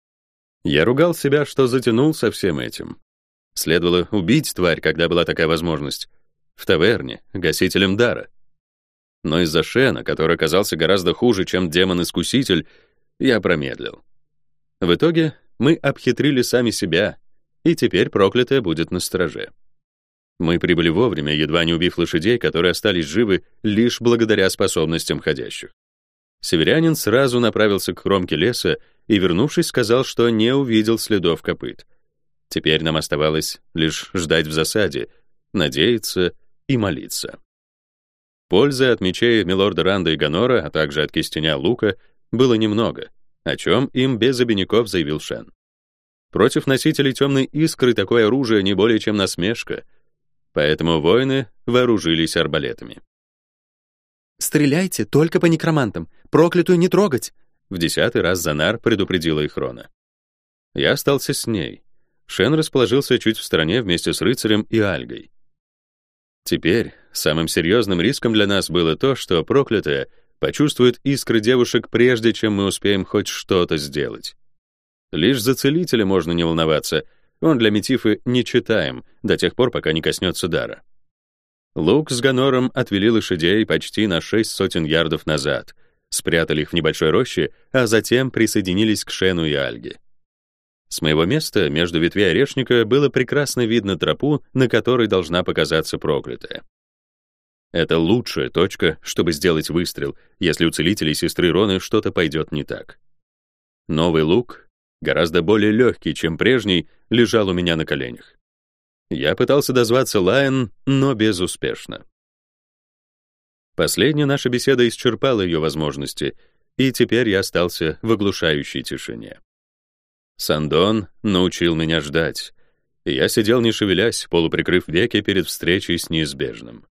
Я ругал себя, что затянул со всем этим. Следовало убить тварь, когда была такая возможность. В таверне, гасителем дара. Но из-за Шена, который оказался гораздо хуже, чем демон-искуситель, я промедлил. В итоге мы обхитрили сами себя, и теперь проклятая будет настороже. Мы прибыли вовремя, едва не убив лошадей, которые остались живы лишь благодаря способностям ходящих. Северянин сразу направился к кромке леса и, вернувшись, сказал, что не увидел следов копыт. Теперь нам оставалось лишь ждать в засаде, надеяться и молиться. Пользы от мечей милорда Ранда и Ганора, а также от кистеня лука, было немного, о чем им без обиняков заявил Шен. Против носителей темной искры такое оружие не более чем насмешка, поэтому воины вооружились арбалетами. «Стреляйте только по некромантам, проклятую не трогать!» В десятый раз Занар предупредила их Рона. Я остался с ней. Шен расположился чуть в стороне вместе с рыцарем и Альгой. Теперь самым серьезным риском для нас было то, что проклятая почувствует искры девушек, прежде чем мы успеем хоть что-то сделать. Лишь за целителя можно не волноваться, он для Метифы не читаем до тех пор, пока не коснется дара. Лук с Ганором отвели лошадей почти на шесть сотен ярдов назад, спрятали их в небольшой роще, а затем присоединились к Шену и Альге. С моего места между ветвей орешника было прекрасно видно тропу, на которой должна показаться проклятая. Это лучшая точка, чтобы сделать выстрел, если у целителей сестры Роны что-то пойдет не так. Новый лук, гораздо более легкий, чем прежний, лежал у меня на коленях. Я пытался дозваться Лайон, но безуспешно. Последняя наша беседа исчерпала ее возможности, и теперь я остался в оглушающей тишине. Сандон научил меня ждать, и я сидел не шевелясь, полуприкрыв веки перед встречей с неизбежным.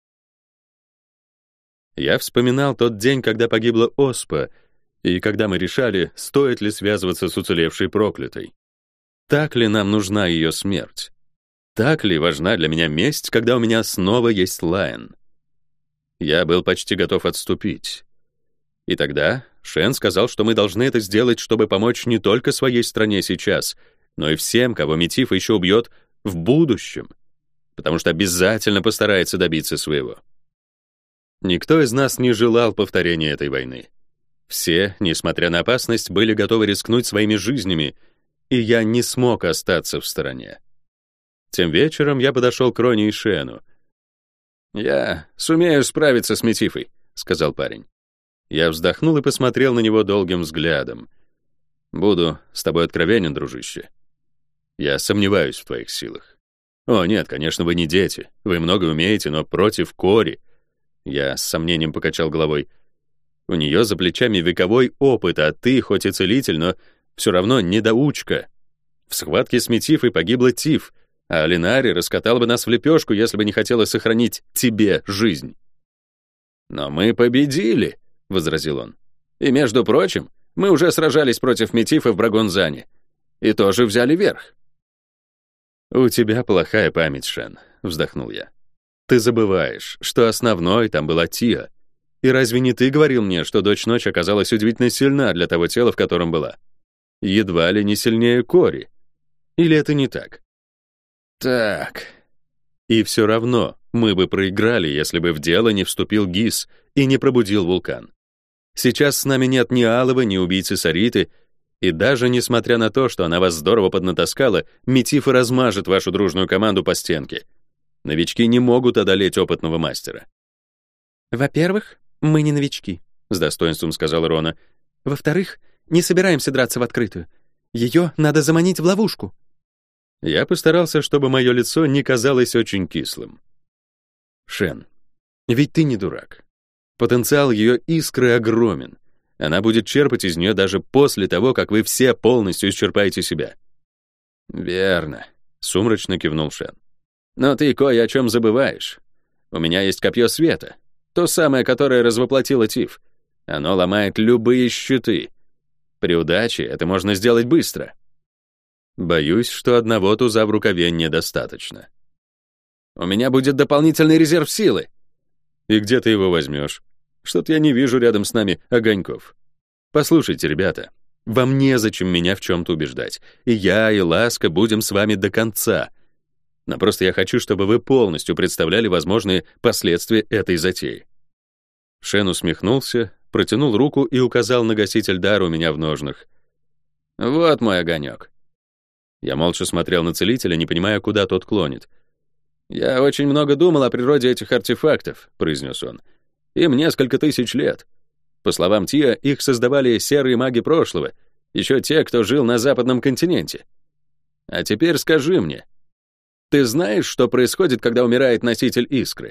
Я вспоминал тот день, когда погибла Оспа, и когда мы решали, стоит ли связываться с уцелевшей проклятой. Так ли нам нужна ее смерть? Так ли важна для меня месть, когда у меня снова есть Лайон? Я был почти готов отступить. И тогда Шен сказал, что мы должны это сделать, чтобы помочь не только своей стране сейчас, но и всем, кого Метифа еще убьет в будущем, потому что обязательно постарается добиться своего. Никто из нас не желал повторения этой войны. Все, несмотря на опасность, были готовы рискнуть своими жизнями, и я не смог остаться в стороне. Тем вечером я подошел к Роне и Шену. «Я сумею справиться с Метифой», — сказал парень. Я вздохнул и посмотрел на него долгим взглядом. «Буду с тобой откровенен, дружище. Я сомневаюсь в твоих силах. О, нет, конечно, вы не дети. Вы много умеете, но против Кори...» Я с сомнением покачал головой. «У нее за плечами вековой опыт, а ты, хоть и целитель, но все равно недоучка. В схватке с Метифой погибла Тиф, а Алинари раскатала бы нас в лепешку, если бы не хотела сохранить тебе жизнь». «Но мы победили», — возразил он. «И, между прочим, Мы уже сражались против Метифа в Брагонзане. И тоже взяли верх». «У тебя плохая память, Шен», — вздохнул я. «Ты забываешь, что основной там была Тиа. И разве не ты говорил мне, что Дочь Ночь оказалась удивительно сильна для того тела, в котором была? Едва ли не сильнее Кори. Или это не так?» «Так...» «И все равно мы бы проиграли, если бы в дело не вступил Гис и не пробудил вулкан. Сейчас с нами нет ни Алова, ни убийцы Сариты, и даже несмотря на то, что она вас здорово поднатаскала, Метифа размажет вашу дружную команду по стенке. Новички не могут одолеть опытного мастера». «Во-первых, мы не новички», — с достоинством сказала Рона. «Во-вторых, не собираемся драться в открытую. Ее надо заманить в ловушку». Я постарался, чтобы мое лицо не казалось очень кислым. «Шен, ведь ты не дурак. Потенциал ее искры огромен. Она будет черпать из нее даже после того, как вы все полностью исчерпаете себя». «Верно», — сумрачно кивнул Шен. «Но ты кое о чем забываешь. У меня есть копье света, то самое, которое развоплотило Тиф. Оно ломает любые щиты. При удаче это можно сделать быстро». «Боюсь, что одного туза в рукаве недостаточно». «У меня будет дополнительный резерв силы». «И где ты его возьмешь? Что-то я не вижу рядом с нами огоньков. Послушайте, ребята, вам незачем меня в чем-то убеждать. И я, и Ласка будем с вами до конца. Но просто я хочу, чтобы вы полностью представляли возможные последствия этой затеи». Шен усмехнулся, протянул руку и указал на гаситель дара у меня в ножнах. «Вот мой огонек». Я молча смотрел на целителя, не понимая, куда тот клонит. «Я очень много думал о природе этих артефактов», — произнес он. «Им несколько тысяч лет. По словам Тиа, их создавали серые маги прошлого, еще те, кто жил на западном континенте. А теперь скажи мне, ты знаешь, что происходит, когда умирает носитель искры?»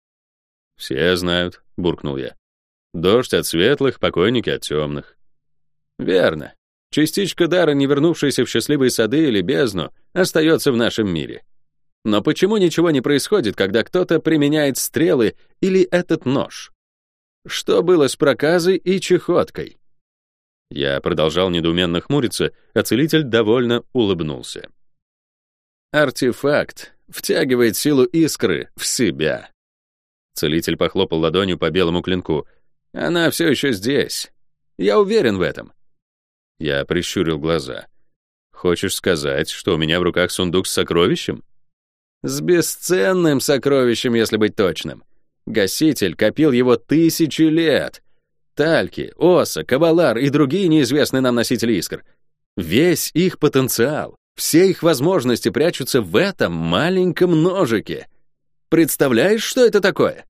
«Все знают», — буркнул я. «Дождь от светлых, покойники от темных». «Верно. Частичка дара, не вернувшаяся в счастливые сады или бездну, остается в нашем мире. Но почему ничего не происходит, когда кто-то применяет стрелы или этот нож? Что было с проказой и чехоткой?» Я продолжал недоуменно хмуриться, а целитель довольно улыбнулся. «Артефакт втягивает силу искры в себя». Целитель похлопал ладонью по белому клинку. «Она все еще здесь. Я уверен в этом». Я прищурил глаза. «Хочешь сказать, что у меня в руках сундук с сокровищем?» «С бесценным сокровищем, если быть точным. Гаситель копил его тысячи лет. Тальки, Оса, Кавалар и другие неизвестные нам носители искр. Весь их потенциал, все их возможности прячутся в этом маленьком ножике. Представляешь, что это такое?»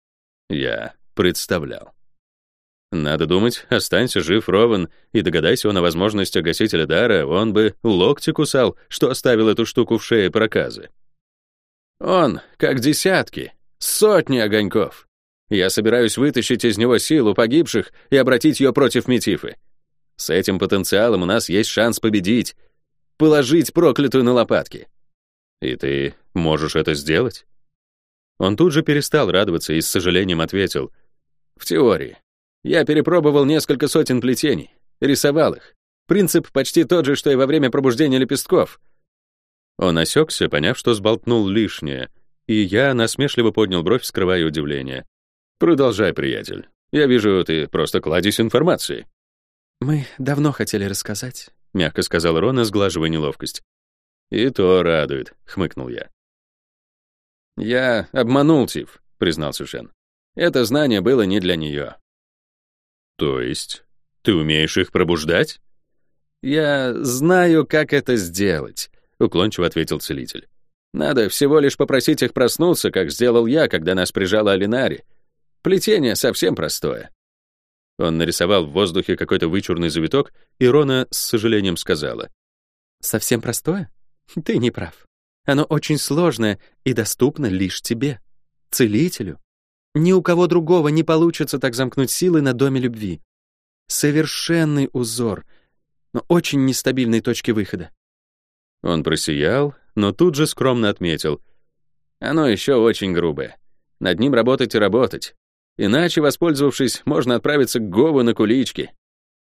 Я представлял. Надо думать, останься жив Рован, и догадайся он о возможности гасителя дара, он бы локти кусал, что оставил эту штуку в шее проказы. «Он, как десятки, сотни огоньков. Я собираюсь вытащить из него силу погибших и обратить ее против Метифы. С этим потенциалом у нас есть шанс победить, положить проклятую на лопатки». «И ты можешь это сделать?» Он тут же перестал радоваться и с сожалением ответил. «В теории. Я перепробовал несколько сотен плетений, рисовал их. Принцип почти тот же, что и во время пробуждения лепестков». Он осекся, поняв, что сболтнул лишнее, и я насмешливо поднял бровь, скрывая удивление. «Продолжай, приятель. Я вижу, ты просто кладезь информации». «Мы давно хотели рассказать», — мягко сказала Рона, сглаживая неловкость. «И то радует», — хмыкнул я. «Я обманул Тиф», — признался Шен. «Это знание было не для нее». «То есть ты умеешь их пробуждать?» «Я знаю, как это сделать», — уклончиво ответил целитель. «Надо всего лишь попросить их проснуться, как сделал я, когда нас прижала Алинари. Плетение совсем простое». Он нарисовал в воздухе какой-то вычурный завиток, и Рона с сожалением сказала. «Совсем простое? Ты не прав. Оно очень сложное и доступно лишь тебе, целителю. Ни у кого другого не получится так замкнуть силы на доме любви. Совершенный узор, но очень нестабильной точки выхода». Он просиял, но тут же скромно отметил. «Оно еще очень грубое. Над ним работать и работать. Иначе, воспользовавшись, можно отправиться к Гову на кулички».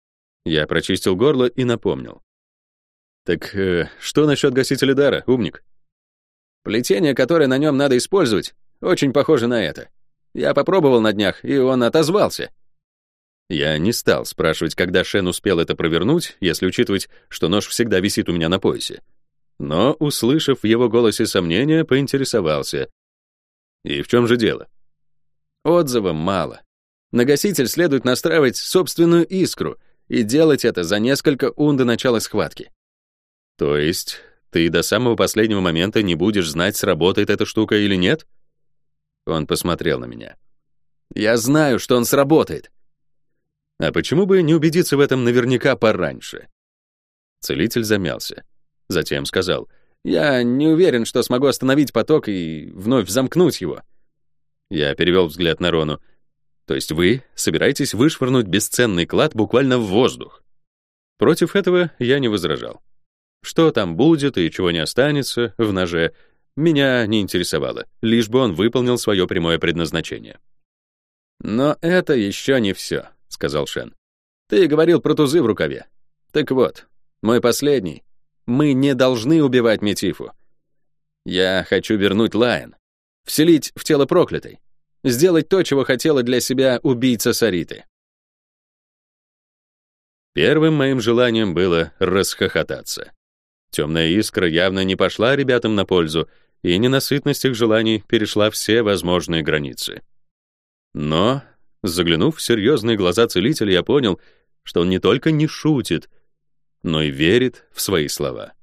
Я прочистил горло и напомнил. «Так э, что насчет гасителя дара, умник?» Плетение, которое на нем надо использовать, очень похоже на это. Я попробовал на днях, и он отозвался. Я не стал спрашивать, когда Шен успел это провернуть, если учитывать, что нож всегда висит у меня на поясе. Но, услышав в его голосе сомнения, поинтересовался. И в чем же дело? Отзывов мало. На гаситель следует настраивать собственную искру и делать это за несколько ун до начала схватки. То есть ты до самого последнего момента не будешь знать, сработает эта штука или нет? Он посмотрел на меня. Я знаю, что он сработает. А почему бы не убедиться в этом наверняка пораньше? Целитель замялся. Затем сказал: «Я не уверен, что смогу остановить поток и вновь замкнуть его». Я перевел взгляд на Рону. То есть вы собираетесь вышвырнуть бесценный клад буквально в воздух? Против этого я не возражал. Что там будет и чего не останется в ноже, меня не интересовало, лишь бы он выполнил свое прямое предназначение. «Но это еще не все», — сказал Шен. «Ты говорил про тузы в рукаве. Так вот, мой последний. Мы не должны убивать Метифу. Я хочу вернуть Лайен, вселить в тело проклятой, сделать то, чего хотела для себя убийца Сариты». Первым моим желанием было расхохотаться. Темная искра явно не пошла ребятам на пользу, и ненасытность их желаний перешла все возможные границы. Но, заглянув в серьезные глаза целителя, я понял, что он не только не шутит, но и верит в свои слова.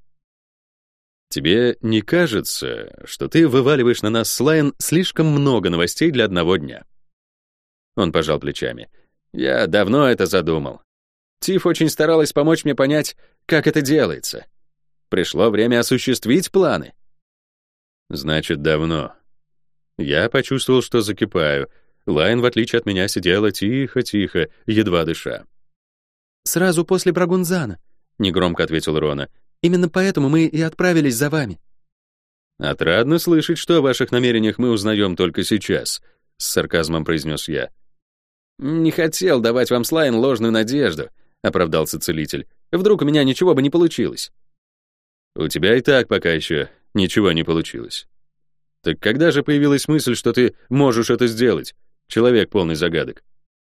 «Тебе не кажется, что ты вываливаешь на нас с Лайен слишком много новостей для одного дня?» Он пожал плечами. «Я давно это задумал. Тиф очень старалась помочь мне понять, как это делается. Пришло время осуществить планы». «Значит, давно». Я почувствовал, что закипаю. Лайен, в отличие от меня, сидела тихо-тихо, едва дыша. «Сразу после Брагунзана», — негромко ответил Рона. «Именно поэтому мы и отправились за вами». «Отрадно слышать, что о ваших намерениях мы узнаем только сейчас», — с сарказмом произнес я. «Не хотел давать вам с Лайен ложную надежду», — оправдался целитель. «Вдруг у меня ничего бы не получилось». «У тебя и так пока еще ничего не получилось. Так когда же появилась мысль, что ты можешь это сделать, человек полный загадок?»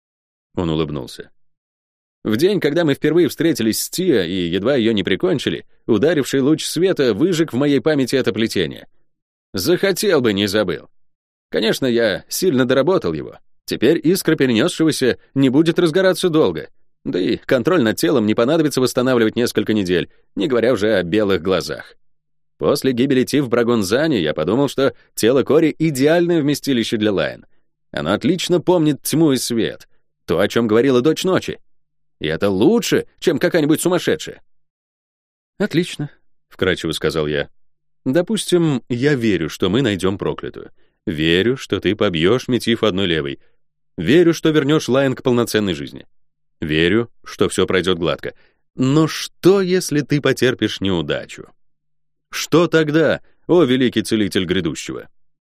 Он улыбнулся. «В день, когда мы впервые встретились с Тиа и едва ее не прикончили, ударивший луч света выжег в моей памяти это плетение. Захотел бы, не забыл. Конечно, я сильно доработал его. Теперь искра перенесшегося не будет разгораться долго. Да и контроль над телом не понадобится восстанавливать несколько недель, не говоря уже о белых глазах. После гибели Ти в Брагунзане я подумал, что тело Кори — идеальное вместилище для Лайен. Оно отлично помнит тьму и свет, то, о чем говорила Дочь Ночи. И это лучше, чем какая-нибудь сумасшедшая». «Отлично», — вкратчиво сказал я. «Допустим, я верю, что мы найдем проклятую. Верю, что ты побьешь Метифу одной левой. Верю, что вернешь Лайен к полноценной жизни. Верю, что все пройдет гладко. Но что, если ты потерпишь неудачу? Что тогда, о великий целитель грядущего?»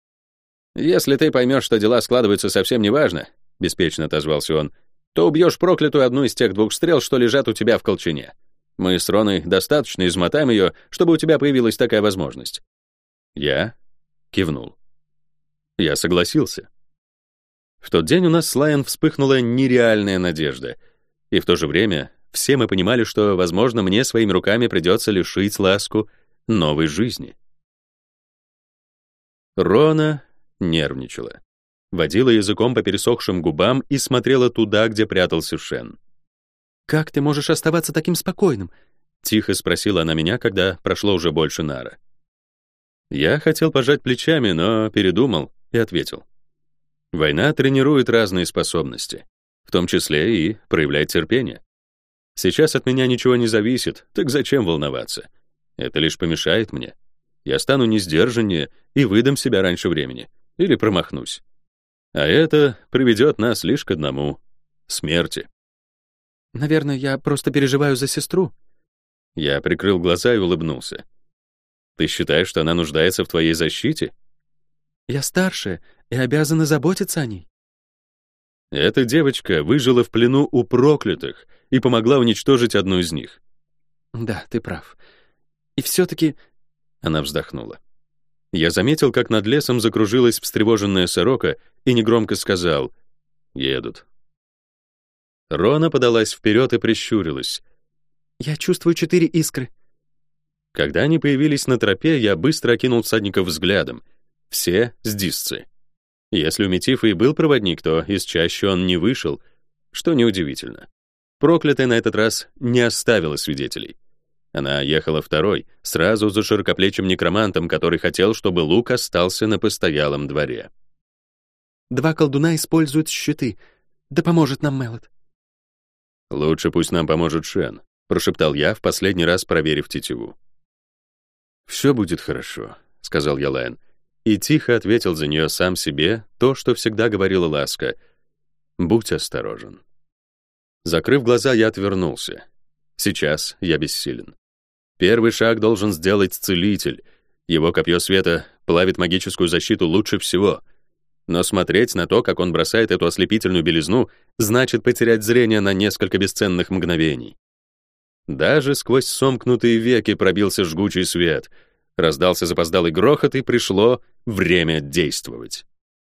«Если ты поймешь, что дела складываются совсем неважно», — беспечно отозвался он, «то убьешь проклятую одну из тех двух стрел, что лежат у тебя в колчане. Мы с Роной достаточно измотаем ее, чтобы у тебя появилась такая возможность». Я кивнул. Я согласился. В тот день у нас с Лайен вспыхнула нереальная надежда, и в то же время все мы понимали, что, возможно, мне своими руками придется лишить ласку новой жизни. Рона нервничала, водила языком по пересохшим губам и смотрела туда, где прятался Шен. «Как ты можешь оставаться таким спокойным?» — тихо спросила она меня, когда прошло уже больше нара. Я хотел пожать плечами, но передумал и ответил. Война тренирует разные способности, в том числе и проявлять терпение. Сейчас от меня ничего не зависит, так зачем волноваться? Это лишь помешает мне. Я стану несдержаннее и выдам себя раньше времени, или промахнусь. А это приведет нас лишь к одному — смерти. «Наверное, я просто переживаю за сестру». Я прикрыл глаза и улыбнулся. «Ты считаешь, что она нуждается в твоей защите?» «Я старшая и обязана заботиться о ней». Эта девочка выжила в плену у проклятых и помогла уничтожить одну из них. Да, ты прав. И все-таки... Она вздохнула. Я заметил, как над лесом закружилась встревоженная сорока и негромко сказал: «Едут». Рона подалась вперед и прищурилась. Я чувствую четыре искры. Когда они появились на тропе, я быстро окинул всадников взглядом. Все с дисцы. Если у Метифа и был проводник, то из чащи он не вышел, что неудивительно. Проклятая на этот раз не оставила свидетелей. Она ехала второй, сразу за широкоплечим некромантом, который хотел, чтобы Лук остался на постоялом дворе. Два колдуна используют щиты. Да поможет нам Мелот. «Лучше пусть нам поможет Шен», — прошептал я, в последний раз проверив тетиву. «Все будет хорошо», — сказал Ялайн, и тихо ответил за нее сам себе то, что всегда говорила Ласка: «Будь осторожен». Закрыв глаза, я отвернулся. Сейчас я бессилен. Первый шаг должен сделать целитель. Его копье света плавит магическую защиту лучше всего. Но смотреть на то, как он бросает эту ослепительную белизну, значит потерять зрение на несколько бесценных мгновений. Даже сквозь сомкнутые веки пробился жгучий свет. Раздался запоздалый грохот, и пришло время действовать.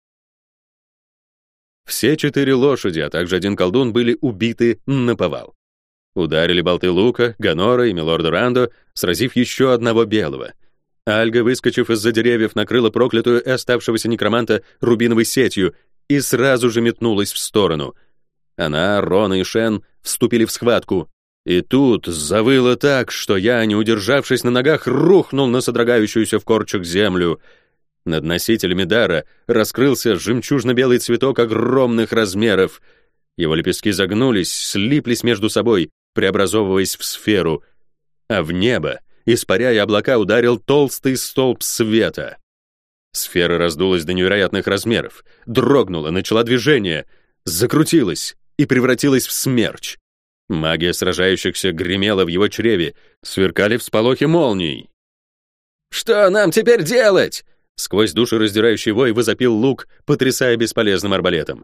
Все четыре лошади, а также один колдун были убиты наповал. Ударили болты лука, Ганора и милорда Рандо, сразив еще одного белого. Альга, выскочив из-за деревьев, накрыла проклятую и оставшегося некроманта рубиновой сетью и сразу же метнулась в сторону. Она, Рона и Шен вступили в схватку. И тут завыло так, что я, не удержавшись на ногах, рухнул на содрогающуюся в корчах землю. Над носителями дара раскрылся жемчужно-белый цветок огромных размеров. Его лепестки загнулись, слиплись между собой, преобразовываясь в сферу. А в небо, испаряя облака, ударил толстый столб света. Сфера раздулась до невероятных размеров, дрогнула, начала движение, закрутилась и превратилась в смерч. Магия сражающихся гремела в его чреве, сверкали всполохи молний. «Что нам теперь делать?» Сквозь душераздирающий вой возопил Лук, потрясая бесполезным арбалетом.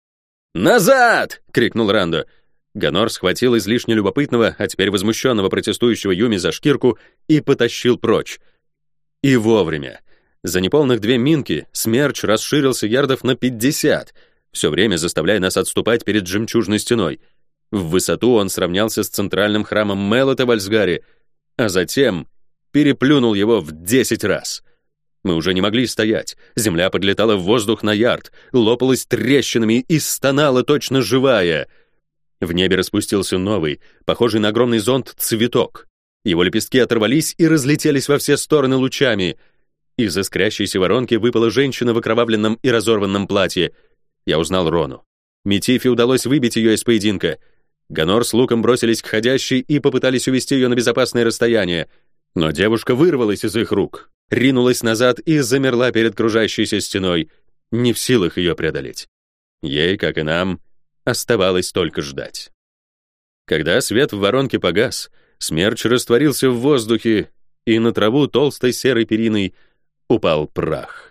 «Назад!» — крикнул Рандо. Ганор схватил излишне любопытного, а теперь возмущенного протестующего Юми за шкирку и потащил прочь. И вовремя. За неполных две минки смерч расширился ярдов на пятьдесят, все время заставляя нас отступать перед жемчужной стеной. В высоту он сравнялся с центральным храмом Мелота в Альсгаре, а затем переплюнул его в десять раз. Мы уже не могли стоять. Земля подлетала в воздух на ярд, лопалась трещинами и стонала точно живая. В небе распустился новый, похожий на огромный зонт, цветок. Его лепестки оторвались и разлетелись во все стороны лучами. Из искрящейся воронки выпала женщина в окровавленном и разорванном платье. Я узнал Рону. Метифе удалось выбить ее из поединка. Ганор с Луком бросились к ходящей и попытались увести ее на безопасное расстояние. Но девушка вырвалась из их рук, ринулась назад и замерла перед кружащейся стеной, не в силах ее преодолеть. Ей, как и нам, оставалось только ждать. Когда свет в воронке погас, смерч растворился в воздухе, и на траву толстой серой периной упал прах.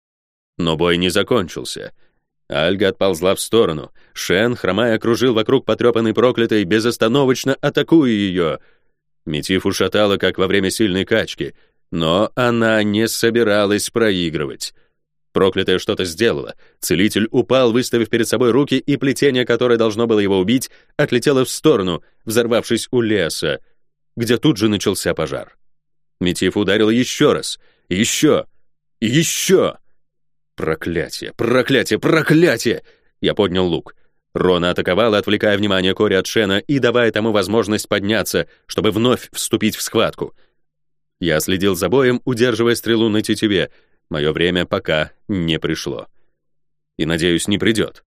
Но бой не закончился. Альга отползла в сторону. Шен, хромая, кружил вокруг потрепанной проклятой, безостановочно атакуя ее. Метиф ушатала, как во время сильной качки, но она не собиралась проигрывать. Проклятая что-то сделала. Целитель упал, выставив перед собой руки, и плетение, которое должно было его убить, отлетело в сторону, взорвавшись у леса, где тут же начался пожар. Метиф ударил еще раз, еще, еще. Проклятие, проклятие, проклятие! Я поднял лук. Рона атаковала, отвлекая внимание Кори от Шена и давая тому возможность подняться, чтобы вновь вступить в схватку. Я следил за боем, удерживая стрелу на тетиве. Мое время пока не пришло. И, надеюсь, не придет.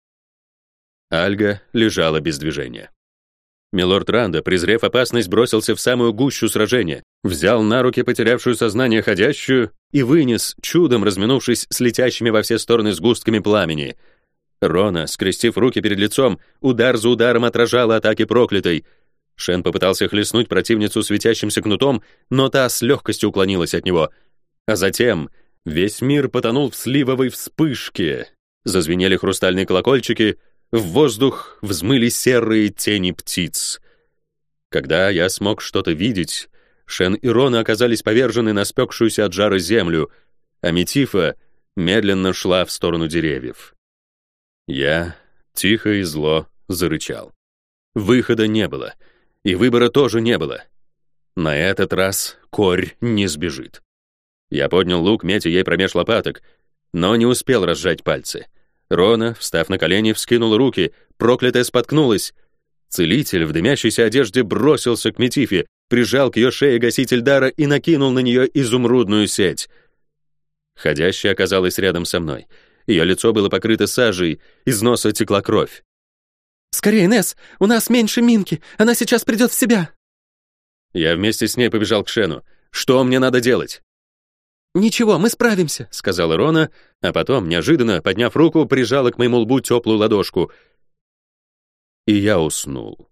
Альга лежала без движения. Милорд Рандо, презрев опасность, бросился в самую гущу сражения, взял на руки потерявшую сознание ходящую и вынес, чудом разминувшись с летящими во все стороны сгустками пламени. Рона, скрестив руки перед лицом, удар за ударом отражала атаки проклятой. Шен попытался хлестнуть противницу светящимся кнутом, но та с легкостью уклонилась от него. А затем весь мир потонул в сливовой вспышке. Зазвенели хрустальные колокольчики, В воздух взмыли серые тени птиц. Когда я смог что-то видеть, Шен и Рона оказались повержены на спекшуюся от жара землю, а Метифа медленно шла в сторону деревьев. Я тихо и зло зарычал. Выхода не было, и выбора тоже не было. На этот раз Корь не сбежит. Я поднял лук, метя ей промеж лопаток, но не успел разжать пальцы. Рона, встав на колени, вскинул руки, проклятая споткнулась. Целитель в дымящейся одежде бросился к Метифе, прижал к ее шее гаситель дара и накинул на нее изумрудную сеть. Ходящая оказалась рядом со мной. Ее лицо было покрыто сажей, из носа текла кровь. «Скорее, Несс, у нас меньше Минки, она сейчас придет в себя!» Я вместе с ней побежал к Шену. «Что мне надо делать?» «Ничего, мы справимся», — сказала Рона, а потом, неожиданно, подняв руку, прижала к моему лбу теплую ладошку. И я уснул.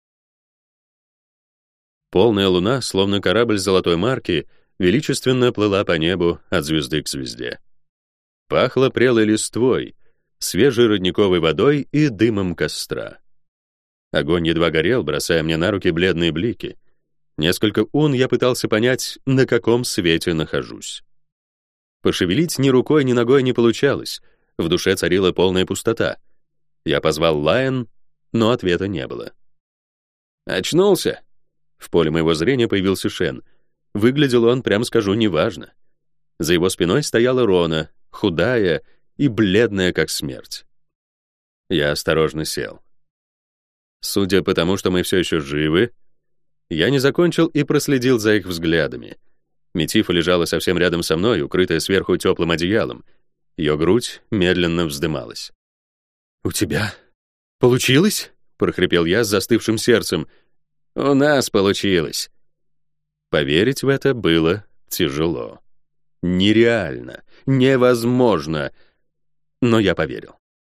Полная луна, словно корабль золотой марки, величественно плыла по небу от звезды к звезде. Пахло прелой листвой, свежей родниковой водой и дымом костра. Огонь едва горел, бросая мне на руки бледные блики. Несколько ун я пытался понять, на каком свете нахожусь. Пошевелить ни рукой, ни ногой не получалось. В душе царила полная пустота. Я позвал Лайон, но ответа не было. «Очнулся?» В поле моего зрения появился Шен. Выглядел он, прямо скажу, неважно. За его спиной стояла Рона, худая и бледная, как смерть. Я осторожно сел. Судя по тому, что мы все еще живы, я не закончил и проследил за их взглядами. Метифа лежала совсем рядом со мной, укрытая сверху теплым одеялом. Ее грудь медленно вздымалась. «У тебя получилось?» — прохрипел я с застывшим сердцем. «У нас получилось». Поверить в это было тяжело. Нереально, невозможно. Но я поверил.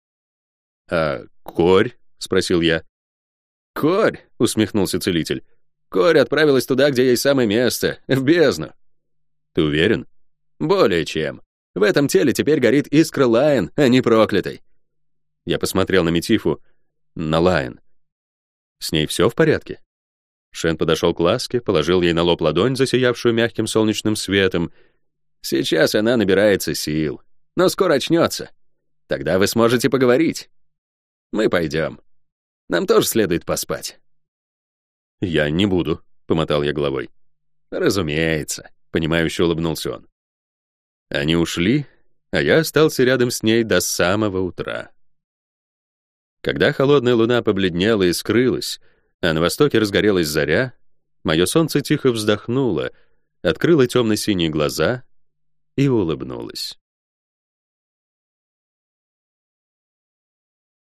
«А Корь?» — спросил я. «Корь?» — усмехнулся целитель. «Корь отправилась туда, где ей самое место, в бездну». «Ты уверен?» «Более чем. В этом теле теперь горит искра Лайон, а не проклятой». Я посмотрел на Метифу, на Лайон. «С ней все в порядке?» Шен подошел к Ласке, положил ей на лоб ладонь, засиявшую мягким солнечным светом. «Сейчас она набирается сил, но скоро очнется. Тогда вы сможете поговорить. Мы пойдем. Нам тоже следует поспать». «Я не буду», — помотал я головой. «Разумеется», — понимающе улыбнулся он. Они ушли, а я остался рядом с ней до самого утра. Когда холодная луна побледнела и скрылась, а на востоке разгорелась заря, мое солнце тихо вздохнуло, открыло темно-синие глаза и улыбнулось.